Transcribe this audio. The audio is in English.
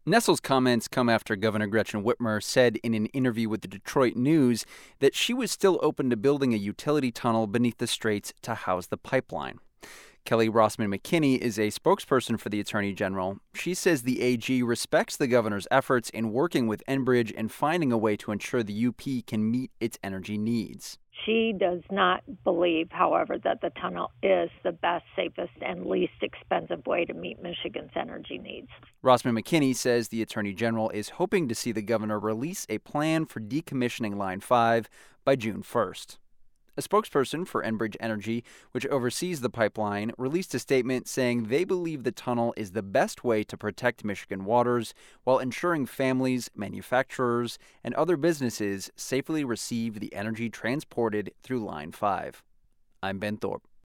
Nestle's comments come after Governor Gretchen Whitmer said in an interview with the Detroit News that she was still open to building a utility tunnel beneath the straits to house the pipeline. Kelly Rossman McKinney is a spokesperson for the Attorney General. She says the AG respects the governor's efforts in working with Enbridge and finding a way to ensure the UP can meet its energy needs. She does not believe, however, that the tunnel is the best, safest, and least expensive way to meet Michigan's energy needs. Rossman McKinney says the Attorney General is hoping to see the governor release a plan for decommissioning Line 5 by June 1st. A spokesperson for Enbridge Energy, which oversees the pipeline, released a statement saying they believe the tunnel is the best way to protect Michigan waters while ensuring families, manufacturers, and other businesses safely receive the energy transported through Line 5. I'm Ben Thorpe.